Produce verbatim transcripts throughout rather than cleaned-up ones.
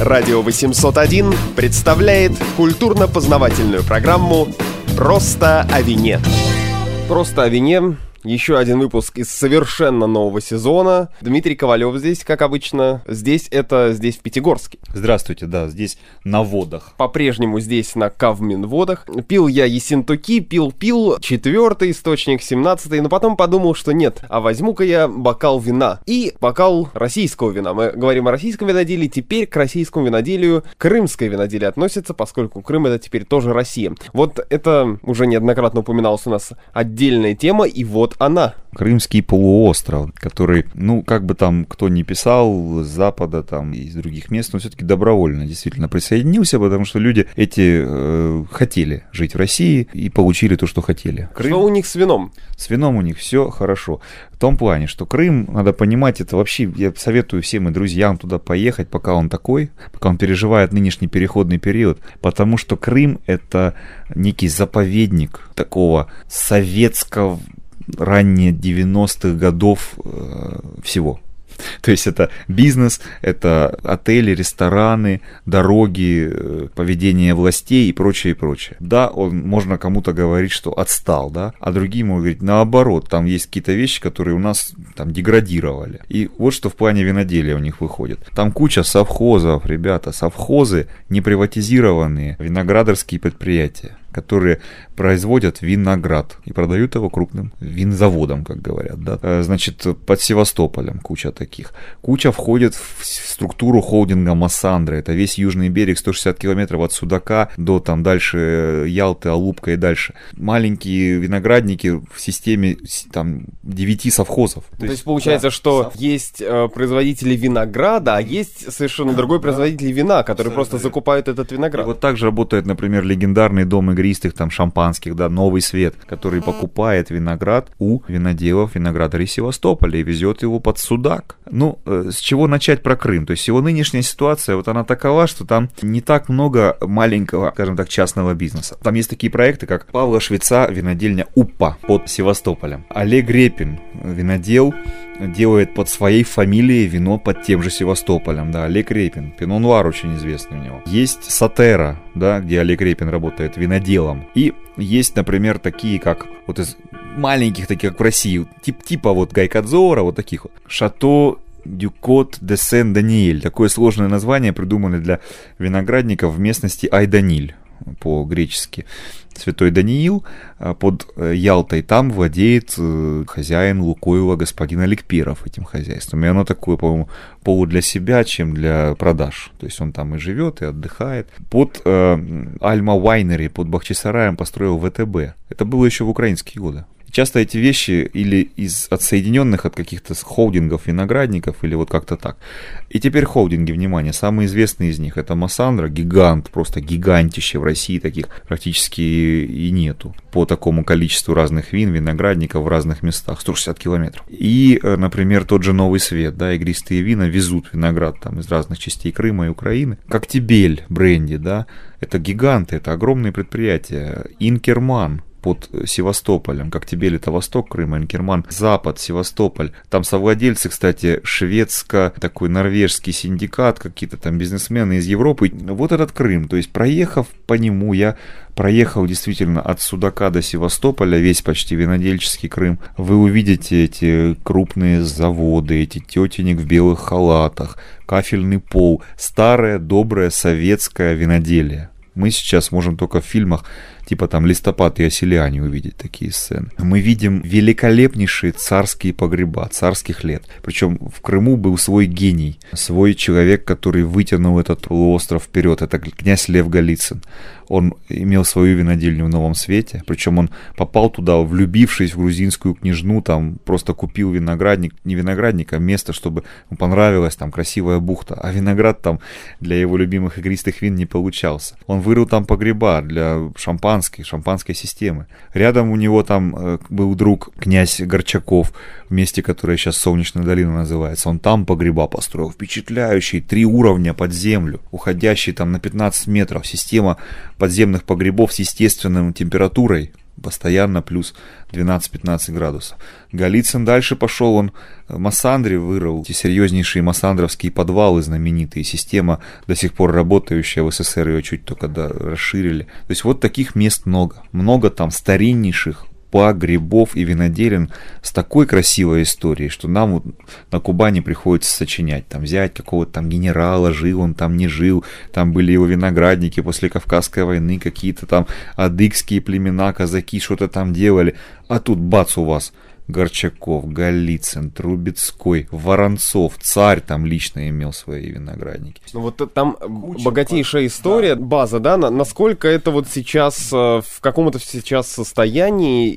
Радио восемьсот один представляет культурно-познавательную программу «Просто о вине». «Просто о вине». Еще один выпуск из совершенно нового сезона. Дмитрий Ковалев здесь, как обычно. Здесь это здесь в Пятигорске. Здравствуйте, да, здесь на водах. По-прежнему здесь на Кавминводах. Пил я Ессентуки, пил-пил, четвертый источник, семнадцатый, но потом подумал, что нет, а возьму-ка я бокал вина. И бокал российского вина. Мы говорим о российском виноделии, теперь к российскому виноделию крымское виноделие относится, поскольку Крым это теперь тоже Россия. Вот это уже неоднократно упоминалось у нас отдельная тема, и вот она. Крымский полуостров, который, ну, как бы там кто ни писал, с Запада, там, из других мест, он все-таки добровольно действительно присоединился, потому что люди эти э, хотели жить в России и получили то, что хотели. Крым... Что у них с вином? С вином у них все хорошо. В том плане, что Крым, надо понимать, это вообще, я советую всем и друзьям туда поехать, пока он такой, пока он переживает нынешний переходный период, потому что Крым — это некий заповедник такого советского ранее девяностых годов э, всего. То есть это бизнес, это отели, рестораны, дороги, э, поведение властей и прочее, и прочее. Да, он, можно кому-то говорить, что отстал, да, а другим могут говорить наоборот, там есть какие-то вещи, которые у нас там деградировали. И вот что в плане виноделия у них выходит. Там куча совхозов, ребята, совхозы не приватизированные, виноградарские предприятия, которые производят виноград и продают его крупным винзаводам, как говорят, да. Значит, под Севастополем куча таких. Куча входит в структуру холдинга Массандра. Это весь южный берег, сто шестьдесят километров от Судака до там дальше Ялты, Алупка и дальше. Маленькие виноградники в системе там девяти совхозов. То, То есть, есть получается, да, что сов... есть э, производители винограда, а есть совершенно другой производитель вина, который просто закупает этот виноград. И вот так же работает, например, легендарный дом игристых там шампанских, да, Новый Свет, который покупает виноград у виноделов, виноградарей Севастополя и везет его под Судак. Ну, э, с чего начать про Крым? То есть его нынешняя ситуация, вот она такова, что там не так много маленького, скажем так, частного бизнеса. Там есть такие проекты, как Павла Швеца, винодельня Уппа под Севастополем. Олег Репин, винодел, делает под своей фамилией вино под тем же Севастополем, да, Олег Репин. Пино Нуар очень известный у него. Есть Сатера, да, где Олег Репин работает виноделом. И есть, например, такие, как вот из маленьких, таких, как в России, тип, типа вот Гайкадзора, вот таких вот. Шато Дюкот де Сен-Даниэль. Такое сложное название придумали для виноградников в местности Айданиль, по-гречески. Святой Даниил под Ялтой, там владеет хозяин Лукойла господин Олег Перов этим хозяйством. И оно такое, по-моему, полу для себя, чем для продаж. То есть он там и живет, и отдыхает. Под э, Альма Вайнери, под Бахчисараем построил ВТБ. Это было еще в украинские годы. Часто эти вещи или из отсоединенных от каких-то холдингов, виноградников, или вот как-то так. И теперь холдинги, внимание, самые известные из них — это Массандра, гигант, просто гигантище. В России таких практически и нету. По такому количеству разных вин, виноградников в разных местах, сто шестьдесят километров. И, например, тот же Новый Свет, да, игристые вина везут виноград там из разных частей Крыма и Украины. Коктебель бренди, да, это гиганты, это огромные предприятия. Инкерман под Севастополем. Коктебель — это восток Крыма, Инкерман — запад, Севастополь. Там совладельцы, кстати, шведско, такой норвежский синдикат, какие-то там бизнесмены из Европы. Вот этот Крым, то есть проехав по нему, я проехал действительно от Судака до Севастополя, весь почти винодельческий Крым. Вы увидите эти крупные заводы, эти тетенек в белых халатах, кафельный пол, старое, доброе советское виноделие. Мы сейчас можем только в фильмах типа там «Листопад» и «Оселяне» увидеть такие сцены. Мы видим великолепнейшие царские погреба царских лет. Причем в Крыму был свой гений, свой человек, который вытянул этот полуостров вперед. Это князь Лев Голицын. Он имел свою винодельню в Новом Свете, причем он попал туда, влюбившись в грузинскую княжну, там просто купил виноградник, не виноградник, а место, чтобы ему понравилась там красивая бухта, а виноград там для его любимых игристых вин не получался. Он вырыл там погреба для шампанской, шампанской системы. Рядом у него там э, был друг князь Горчаков, в месте, которое сейчас Солнечная долина называется. Он там погреба построил, впечатляющий, три уровня под землю, уходящий там на пятнадцать метров, система подземных погребов с естественной температурой. постоянно плюс двенадцать-пятнадцать градусов. Голицын дальше пошел, он в Массандре вырыл эти серьезнейшие массандровские подвалы знаменитые, система до сих пор работающая, в СССР ее чуть только да, расширили. То есть вот таких мест много, много там стариннейших погребов и виноделин с такой красивой историей, что нам вот на Кубани приходится сочинять, там взять какого-то там генерала, жил он там, не жил, там были его виноградники после Кавказской войны, какие-то там адыгские племена, казаки что-то там делали, а тут бац у вас Горчаков, Голицын, Трубецкой, Воронцов, царь там лично имел свои виноградники. Ну вот там Куча богатейшая баз. история, да. база, да, насколько это вот сейчас в каком-то сейчас состоянии,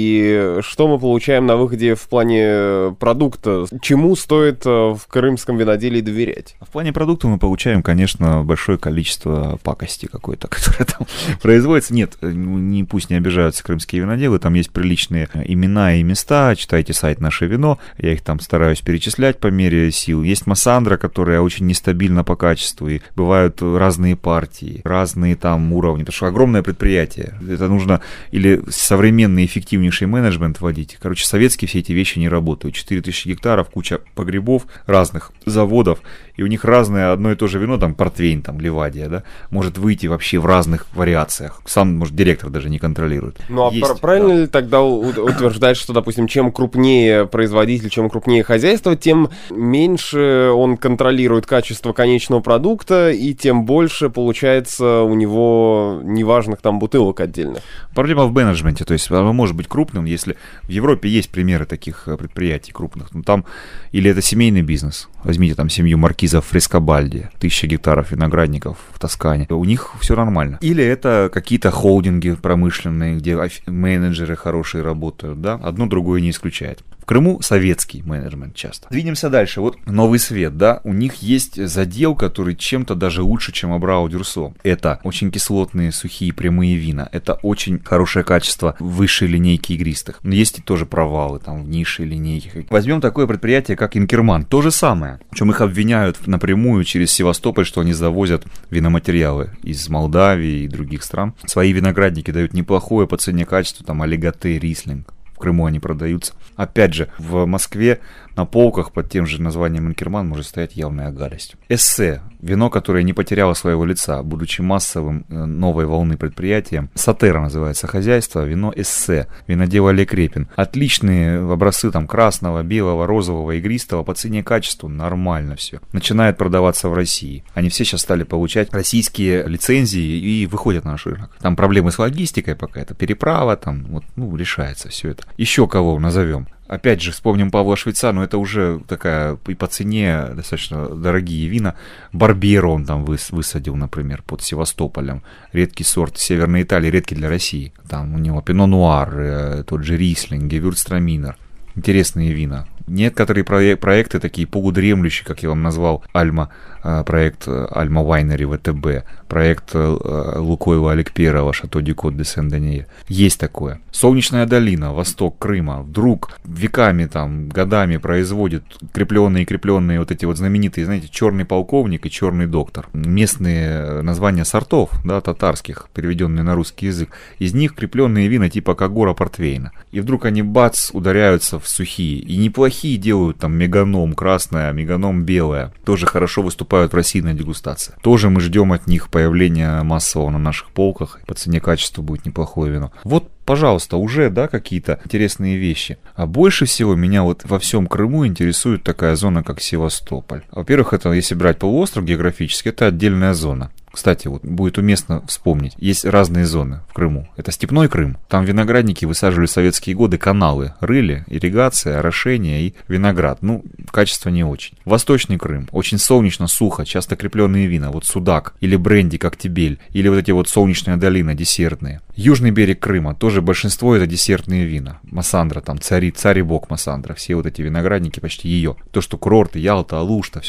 и что мы получаем на выходе в плане продукта, чему стоит в крымском виноделии доверять? В плане продукта мы получаем, конечно, большое количество пакости какой-то, которое там производится. Нет, не, пусть не обижаются крымские виноделы, там есть приличные имена и места. Читайте сайт «Наше вино», я их там стараюсь перечислять по мере сил. Есть Массандра, которая очень нестабильна по качеству, и бывают разные партии, разные там уровни, потому что огромное предприятие. Это нужно или современный эффективнейший менеджмент вводить. Короче, советские все эти вещи не работают. четыре тысячи гектаров, куча погребов, разных заводов, и у них разное одно и то же вино, там портвейн, там Ливадия, да, может выйти вообще в разных вариациях. Сам, может, директор даже не контролирует. Ну, а Есть, правильно да. ли тогда утверждать, что, допустим, чем крупнее производитель, чем крупнее хозяйство, тем меньше он контролирует качество конечного продукта, и тем больше получается у него неважных там бутылок отдельных? Проблема в менеджменте, то есть оно может быть крупным, если в Европе есть примеры таких предприятий крупных, но там или это семейный бизнес, возьмите там семью маркизов Фрескобальди, тысяча гектаров виноградников в Тоскане, у них все нормально. Или это какие-то холдинги промышленные, где менеджеры хорошие работают, да, одно другое не исключает. В Крыму советский менеджмент часто. Двинемся дальше. Вот Новый Свет, да, у них есть задел, который чем-то даже лучше, чем Абрау Дюрсо. Это очень кислотные, сухие, прямые вина. Это очень хорошее качество высшей линейки игристых. Но есть и тоже провалы там в низшей линейке. Возьмем такое предприятие, как Инкерман. То же самое. Причем их обвиняют напрямую через Севастополь, что они завозят виноматериалы из Молдавии и других стран. Свои виноградники дают неплохое по цене качества, там Олиготе, Рислинг. В Крыму они продаются. Опять же, в Москве на полках под тем же названием Инкерман может стоять явная гадость. Эссе. Вино, которое не потеряло своего лица, будучи массовым новой волны предприятием. Сатера называется хозяйство. Вино Эссе. Винодел Олег Репин. Отличные образцы там красного, белого, розового, игристого. По цене и качеству нормально все. Начинает продаваться в России. Они все сейчас стали получать российские лицензии и выходят на наш рынок. Там проблемы с логистикой пока. Это переправа, там вот, ну, решается все это. Еще кого назовем? Опять же, вспомним Павла Швейца, но это уже такая и по цене достаточно дорогие вина. Барберо он там выс- высадил, например, под Севастополем. Редкий сорт Северной Италии, редкий для России. Там у него Пино Нуар, э, тот же Рислинг, Гевюрцтраминер. Интересные вина. Некоторые проек- проекты такие полудремлющие, как я вам назвал, Альма, э, проект Альма Вайнери ВТБ, проект э, Лукойла Аликперова, Шато ди Кот де Сен-Даниэль. Есть такое. Солнечная долина, восток Крыма, вдруг веками, там, годами производит крепленные, крепленные вот эти вот знаменитые, знаете, черный полковник и черный доктор. Местные названия сортов, да, татарских, переведенные на русский язык. Из них крепленные вина типа Кагора Портвейна. И вдруг они, бац, ударяются в сухие. И неплохие делают, там, меганом красная, меганом белая. Тоже хорошо выступают в России на дегустации. Тоже мы ждем от них появления массового на наших полках. По цене качества будет неплохое вино. Вот, пожалуйста, уже, да, какие-то интересные вещи. А больше всего меня вот во всем Крыму интересует такая зона, как Севастополь. Во-первых, это, если брать полуостров географически, это отдельная зона. Кстати, вот будет уместно вспомнить, есть разные зоны в Крыму. Это степной Крым, там виноградники высаживали в советские годы, каналы рыли, ирригация, орошение и виноград. Ну, качество не очень. Восточный Крым, очень солнечно, сухо, часто крепленные вина, вот Судак или бренди, Коктебель, или вот эти вот Солнечная долина, десертные. Южный берег Крыма, тоже большинство это десертные вина. Массандра, там, цари, царь и бог Массандра, все вот эти виноградники, почти ее. То, что курорты, Ялта, Алушта, все вот это.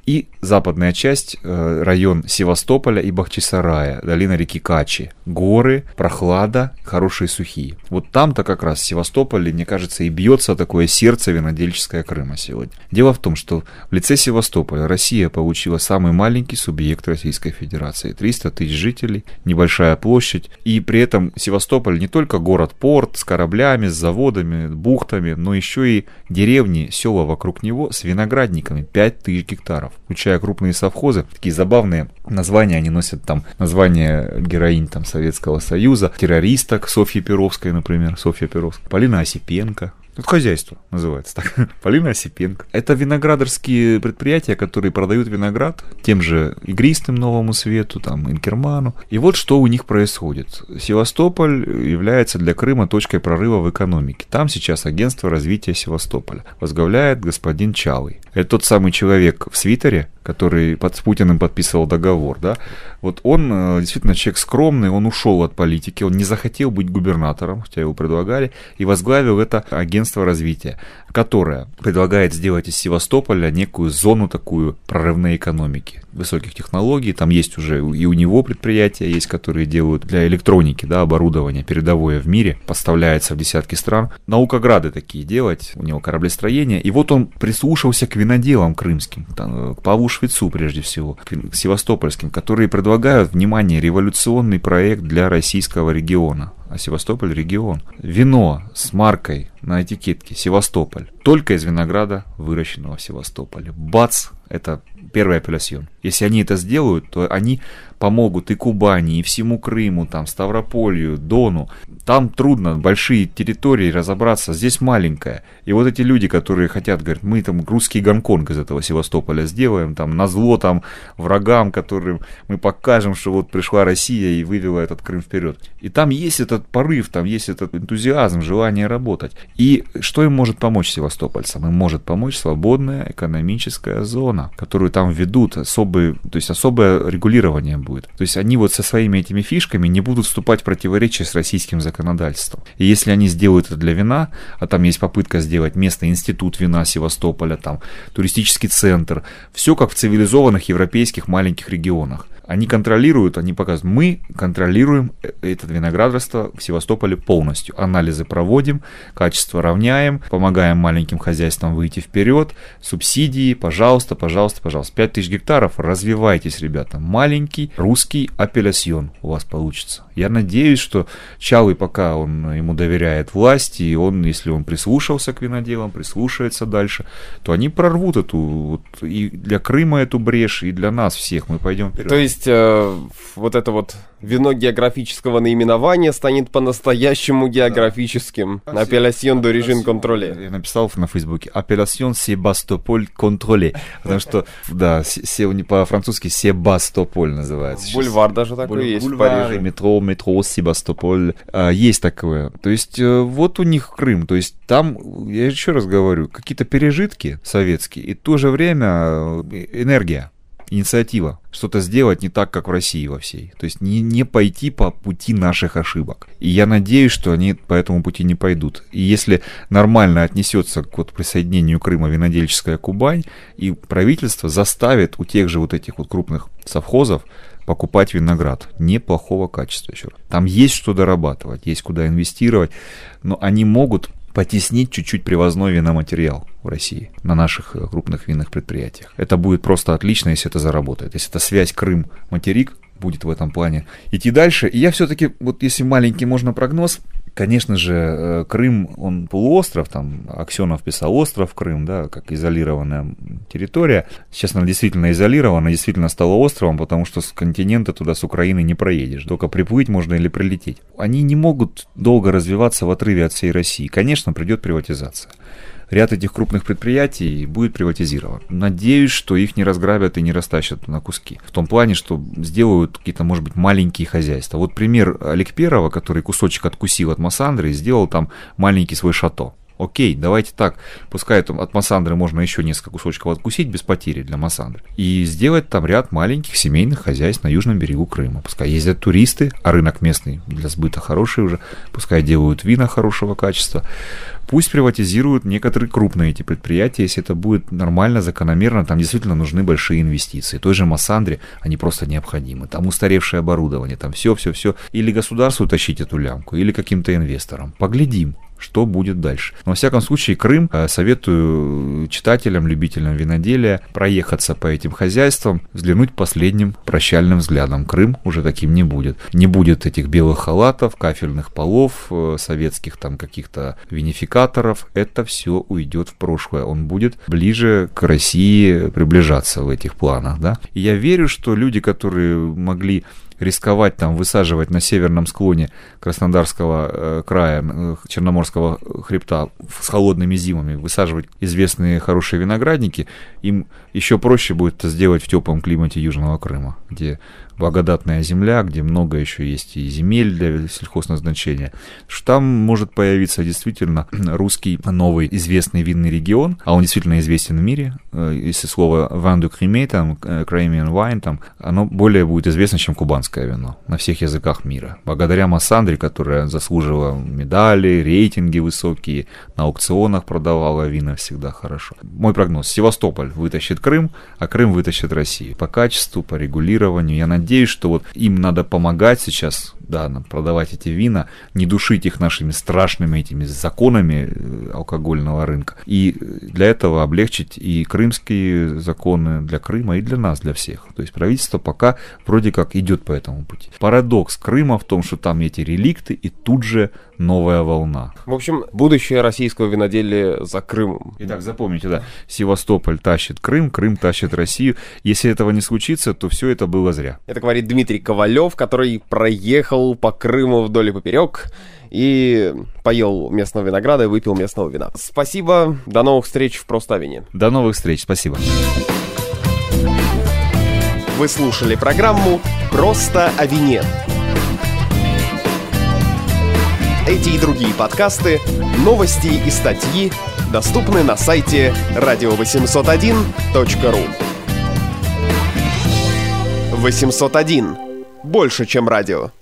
И западная часть, район Севастополя и Бахчисарая, долина реки Качи. Горы, прохлада, хорошие сухие. Вот там-то как раз в Севастополе, мне кажется, и бьется такое сердце винодельческое Крыма сегодня. Дело в том, что в лице Севастополя Россия получила самый маленький субъект Российской Федерации. триста тысяч жителей, небольшая площадь. И при этом Севастополь не только город-порт с кораблями, с заводами, бухтами, но еще и деревни, села вокруг него с виноградниками. пять тысяч гектаров. Включая крупные совхозы. Такие забавные названия они носят, там название героинь там, Советского Союза, террористок Софьи Перовской, например, Софья Перовская, Полина Осипенко. Это хозяйство называется так. Полина Осипенко. Это виноградарские предприятия, которые продают виноград тем же игристым Новому Свету, там, Инкерману. И вот что у них происходит. Севастополь является для Крыма точкой прорыва в экономике. Там сейчас агентство развития Севастополя. Возглавляет господин Чалый. Это тот самый человек в свитере, который под, с Путиным подписывал договор, да. Вот он действительно человек скромный, он ушел от политики, он не захотел быть губернатором, хотя его предлагали, и возглавил это агентство развития, которое предлагает сделать из Севастополя некую зону такую прорывной экономики, высоких технологий. Там есть уже и у него предприятия есть, которые делают для электроники, да, оборудование передовое в мире, поставляется в десятки стран. Наукограды такие делать, у него кораблестроение. И вот он прислушался к виноделам крымским, там, к Павлу Швецу прежде всего, к севастопольским, которые предлагают, внимание, революционный проект для российского региона. А Севастополь регион. Вино с маркой на этикетке Севастополь. Только из винограда, выращенного в Севастополе. Бац! Это первый апеллясьон. Если они это сделают, то они помогут и Кубани, и всему Крыму, там, Ставрополью, Дону. Там трудно, большие территории разобраться, здесь маленькая. И вот эти люди, которые хотят, говорят, мы там русский Гонконг из этого Севастополя сделаем, там, назло там врагам, которым мы покажем, что вот пришла Россия и вывела этот Крым вперед. И там есть этот порыв, там есть этот энтузиазм, желание работать. И что им может помочь севастопольцам? Им может помочь свободная экономическая зона, которую там введут, особый, то есть особое регулирование будет. То есть они вот со своими этими фишками не будут вступать в противоречие с российским законодательством. И если они сделают это для вина, а там есть попытка сделать местный институт вина Севастополя, там туристический центр, все как в цивилизованных европейских маленьких регионах. Они контролируют, они показывают, мы контролируем это виноградарство в Севастополе полностью. Анализы проводим, качество равняем, помогаем маленьким хозяйствам выйти вперед, субсидии, пожалуйста, пожалуйста, пожалуйста. пять тысяч гектаров, развивайтесь, ребята. Маленький русский апеллясьон у вас получится. Я надеюсь, что Чалый, пока он ему доверяет власти, и он, если он прислушался к виноделам, прислушается дальше, то они прорвут эту, вот, и для Крыма эту брешь, и для нас всех. Мы пойдем вперед. То есть э, вот это вот вино географического наименования станет по-настоящему географическим. Да. Апеллясьон d'origine contrôlée. Я написал на Фейсбуке апеллясьон Севастополь contrôlé, потому что, да, по-французски Себастополь называется. Бульвар даже такой есть в Париже. Метро, метро Себастополь. Есть такое. То есть вот у них Крым. То есть там, я еще раз говорю, какие-то пережитки советские и в то же время энергия. Инициатива, что-то сделать не так, как в России во всей. То есть не, не пойти по пути наших ошибок. И я надеюсь, что они по этому пути не пойдут. И если нормально отнесется к вот присоединению Крыма винодельческая Кубань, и правительство заставит у тех же вот этих вот крупных совхозов покупать виноград неплохого качества еще. Там есть что дорабатывать, есть куда инвестировать, но они могут потеснить чуть-чуть привозной виноматериал в России на наших крупных винных предприятиях. Это будет просто отлично, если это заработает. Если эта связь Крым-материк будет в этом плане идти дальше. И я все-таки, вот если маленький можно прогноз, конечно же, Крым, он полуостров, там Аксенов писал остров Крым, да, как изолированная территория. Сейчас она действительно изолирована, действительно стала островом, потому что с континента туда, с Украины не проедешь. Только приплыть можно или прилететь. Они не могут долго развиваться в отрыве от всей России. Конечно, придет приватизация. Ряд этих крупных предприятий будет приватизирован. Надеюсь, что их не разграбят и не растащат на куски. В том плане, что сделают какие-то, может быть, маленькие хозяйства. Вот пример Олег Перова, который кусочек откусил от Массандры и сделал там маленький свой шато. Окей, давайте так, пускай там от Массандры можно еще несколько кусочков откусить без потери для Массандры. И сделать там ряд маленьких семейных хозяйств на южном берегу Крыма. Пускай ездят туристы, а рынок местный для сбыта хороший уже, пускай делают вина хорошего качества. Пусть приватизируют некоторые крупные эти предприятия, если это будет нормально, закономерно, там действительно нужны большие инвестиции. Той же Массандре они просто необходимы. Там устаревшее оборудование, там все-все-все. Или государству тащить эту лямку, или каким-то инвесторам. Поглядим, что будет дальше. Но, во всяком случае, Крым, советую читателям, любителям виноделия проехаться по этим хозяйствам, взглянуть последним прощальным взглядом. Крым уже таким не будет. Не будет этих белых халатов, кафельных полов, советских там каких-то винификаторов. Это все уйдет в прошлое. Он будет ближе к России приближаться в этих планах. Да? И я верю, что люди, которые могли рисковать там высаживать на северном склоне Краснодарского э, края, э, Черноморского хребта с холодными зимами, высаживать известные хорошие виноградники, им еще проще будет это сделать в теплом климате Южного Крыма, где благодатная земля, где много еще есть и земель для сельхозназначения, что там может появиться действительно русский новый известный винный регион, а он действительно известен в мире. Если слово «vin de Crimée», там, «Crimean wine», там, оно более будет известно, чем кубанское вино на всех языках мира. Благодаря Массандре, которая заслужила медали, рейтинги высокие, на аукционах продавала вина всегда хорошо. Мой прогноз: Севастополь вытащит Крым, а Крым вытащит Россию. По качеству, по регулированию. Я надеюсь, Надеюсь, что вот им надо помогать сейчас, да, продавать эти вина, не душить их нашими страшными этими законами алкогольного рынка. И для этого облегчить и крымские законы для Крыма, и для нас, для всех. То есть правительство пока вроде как идет по этому пути. Парадокс Крыма в том, что там эти реликты, и тут же новая волна. В общем, будущее российского виноделия за Крымом. Итак, запомните, да, Севастополь тащит Крым, Крым тащит Россию. Если этого не случится, то все это было зря. Это говорит Дмитрий Ковалев, который проехал по Крыму вдоль и поперек и поел местного винограда и выпил местного вина. Спасибо, до новых встреч в Просто о вине. До новых встреч, спасибо. Вы слушали программу «Просто о вине». Эти и другие подкасты, новости и статьи доступны на сайте радио восемьсот один точка ру. восемьсот один. Больше, чем радио.